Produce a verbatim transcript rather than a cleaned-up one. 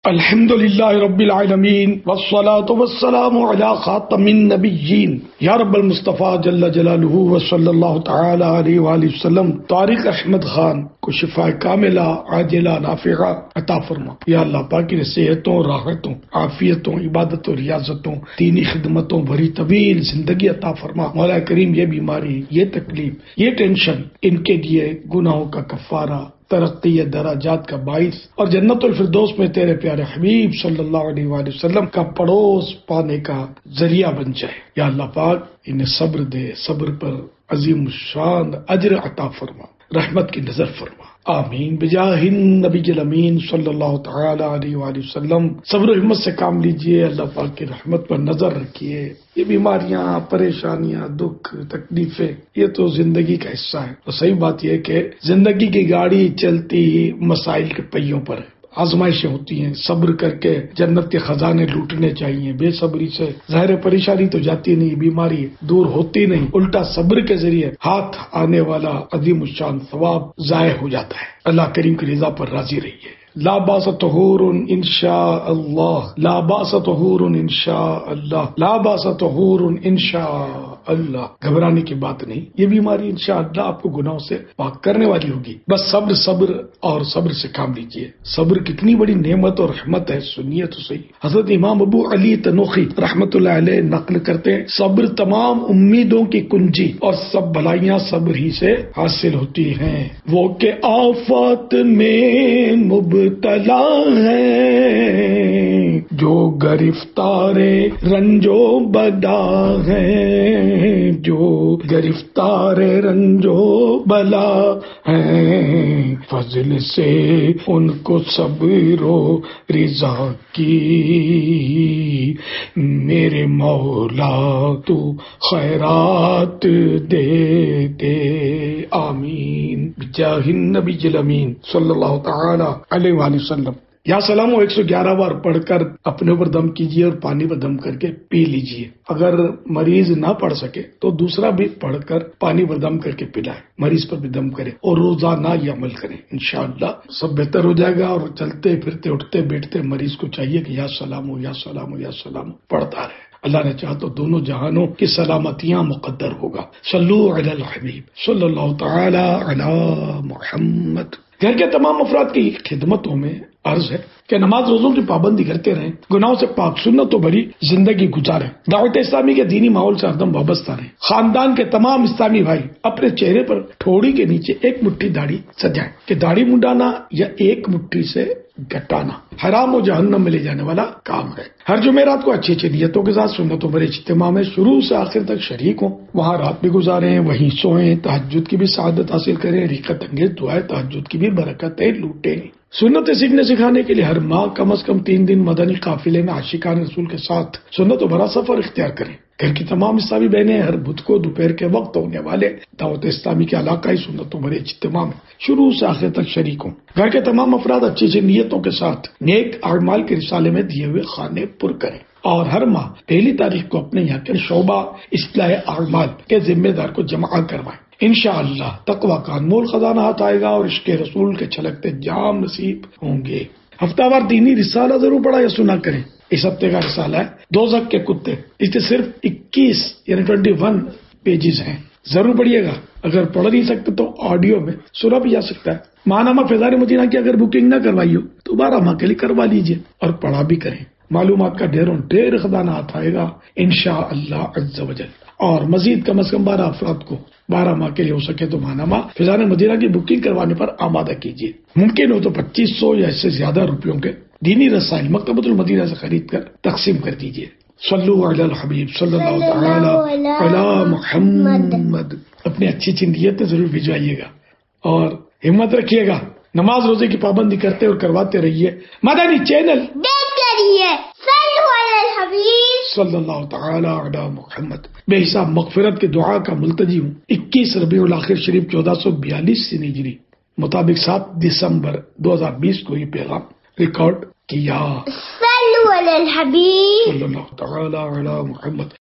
الحمد للہ رب العالمین والصلاة والسلام علی خاتم النبیین یا رب المصطفیٰ جل جلالہ وصلی اللہ تعالی علیہ وآلہ وسلم. طارق احمد خان کو شفا کاملہ عاجلہ نافعہ عطا فرما. یا اللہ پاک کی صحتوں، راحتوں، عافیتوں، عبادتوں، ریاضتوں، دینی خدمتوں بھری طویل زندگی عطا فرما. مولا کریم یہ بیماری، یہ تکلیف، یہ ٹینشن ان کے لیے گناہوں کا کفارہ، ترقی درجات کا باعث اور جنت الفردوس میں تیرے پیارے حبیب صلی اللہ علیہ وآلہ وسلم کا پڑوس پانے کا ذریعہ بن جائے. یا اللہ پاک انہیں صبر دے، صبر پر عظیم الشان اجر عطا فرما، رحمت کی نظر فرما. آمین بجاہ النبی الامین صلی اللہ تعالی علیہ وآلہ وسلم. صبر و ہمت سے کام لیجئے، اللہ پاک کی رحمت پر نظر رکھیے. یہ بیماریاں، پریشانیاں، دکھ، تکلیفیں یہ تو زندگی کا حصہ ہے. تو صحیح بات یہ ہے کہ زندگی کی گاڑی چلتی ہی مسائل کے پہیوں پر ہے. آزمائشیں ہوتی ہیں، صبر کر کے جنت کے خزانے لوٹنے چاہیے. بے صبری سے ظاہر پریشانی تو جاتی نہیں، بیماری دور ہوتی نہیں، الٹا صبر کے ذریعے ہاتھ آنے والا عظیم الشان ثواب ضائع ہو جاتا ہے. اللہ کریم کی رضا پر راضی رہیے. لا باس طہور انشاء اللہ، لا باس طہور انشاء اللہ، لا باس طہور انشاء اللہ. گھبرانے کی بات نہیں، یہ بیماری انشاءاللہ آپ کو گناہوں سے پاک کرنے والی ہوگی. بس صبر صبر اور صبر سے کام لیجیے. صبر کتنی بڑی نعمت اور رحمت ہے، سنیے تو صحیح. حضرت امام ابو علی تنوخی رحمت اللہ علیہ نقل کرتے ہیں، صبر تمام امیدوں کی کنجی اور سب بھلائیاں صبر ہی سے حاصل ہوتی ہیں. وہ کہ آفات میں مبتلا ہے جو گرفتار رنجو بدا ہے، جو گرفتار رنجو بلا ہے، فضل سے ان کو صبر و رضا کی میرے مولا تو خیرات دے دے. آمین بجاہ النبی الامین صلی اللہ تعالی علیہ وآلہ وسلم. یا سلام ایک سو گیارہ بار پڑھ کر اپنے اوپر دم کیجیے اور پانی پر دم کر کے پی لیجیے. اگر مریض نہ پڑھ سکے تو دوسرا بھی پڑھ کر پانی پر دم کر کے پلائے، مریض پر بھی دم کرے اور روزانہ یہ عمل کریں. انشاءاللہ سب بہتر ہو جائے گا. اور چلتے پھرتے اٹھتے بیٹھتے مریض کو چاہیے کہ یا سلام ہو یا سلام ہو یا سلام پڑھتا رہے. اللہ نے چاہا تو دونوں جہانوں کی سلامتیاں مقدر ہوگا. صلو علی الحبیب صلی اللہ تعالی علی محمد. گھر کے تمام افراد کی خدمتوں میں عرض ہے کہ نماز روزوں کی پابندی کرتے رہیں، گناہوں سے پاک سنتوں بھری زندگی گزاریں، دعوت اسلامی کے دینی ماحول سے ہردم وابستہ رہیں. خاندان کے تمام اسلامی بھائی اپنے چہرے پر ٹھوڑی کے نیچے ایک مٹھی داڑھی سجائیں کہ داڑھی منڈانا یا ایک مٹھی سے گٹانا حرام و جہنم میں لے جانے والا کام ہے. ہر جمعرات کو اچھی اچھی نیتوں کے ساتھ سنتوں بھرے اجتماع میں شروع سے آخر تک شریک ہوں. وہاں رات بھی گزاریں، وہیں سوئیں، تہجد کی بھی سعادت حاصل کریں، رقت انگیز دعائیں تہجد کی بھی برکتیں لوٹیں. سنتیں سیکھنے سکھانے کے لیے ہر ماہ کم از کم تین دن مدنی قافلے میں عاشقان رسول کے ساتھ سنتوں بھرا سفر اختیار کریں. گھر کی تمام اسلامی بہنیں ہر بدھ کو دوپہر کے وقت ہونے والے دعوت اسلامی کے علاقائی سنتوں بھرے اجتماع میں شروع سے آخر تک شریک ہوں. گھر کے تمام افراد اچھی اچھی نیتوں کے ساتھ نیک اعمال کے رسالے میں دیے ہوئے خانے پر کریں اور ہر ماہ پہلی تاریخ کو اپنے یہاں کے شعبہ اصلاح اعمال کے ذمہ دار کو جمع کروائیں. انشاءاللہ تقویٰ کا انمول خزانہ ہاتھ آئے گا اور عشق رسول کے چھلکتے جام نصیب ہوں گے. ہفتہ وار دینی رسالہ ضرور پڑھا یا سنا کریں. اس ہفتے کا رسالہ ہے دوزخ کے کتے. اس کے صرف اکیس یعنی ٹوینٹی ون پیجز ہیں. ضرور پڑھیے گا. اگر پڑھ نہیں سکتے تو آڈیو میں سنا بھی جا سکتا ہے. ماہنامہ فیضان مدینہ کی اگر بکنگ نہ کروائی ہو تو بارہ ماہ کے لیے کروا لیجیے اور پڑھا بھی کریں. معلومات کا ڈھیروں ڈھیر خزانہ ہاتھ آئے گا انشاءاللہ عز و جل. اور مزید کم از کم بارہ افراد کو بارہ ماہ کے لیے ہو سکے تو ماہنامہ فیضان مدینہ کی بکنگ کروانے پر آمادہ کیجیے. ممکن ہو تو پچیس سو یا اس سے زیادہ روپیوں کے دینی رسائل مکتبۃ المدینہ سے خرید کر تقسیم کر دیجیے. صلو علی الحبیب صلی اللہ تعالی علی محمد. اپنی اچھی اچھی نیتیں ضرور بھجوائیے گا اور ہمت رکھیے گا. نماز روزے کی پابندی کرتے اور کرواتے رہیے. مدنی چینل دیکھتے رہیے. صلو علی الحبیب صلی اللہ تعالی علی محمد. بے حساب مغفرت کے دعا کا ملتجی ہوں. اکیس ربیع الاخر شریف چودہ سو بیالیس سے ہجری مطابق سات دسمبر دو ہزار بیس کو یہ پیغام ریکارڈ کیا. صلو علی الحبیب صلی اللہ تعالی علی محمد.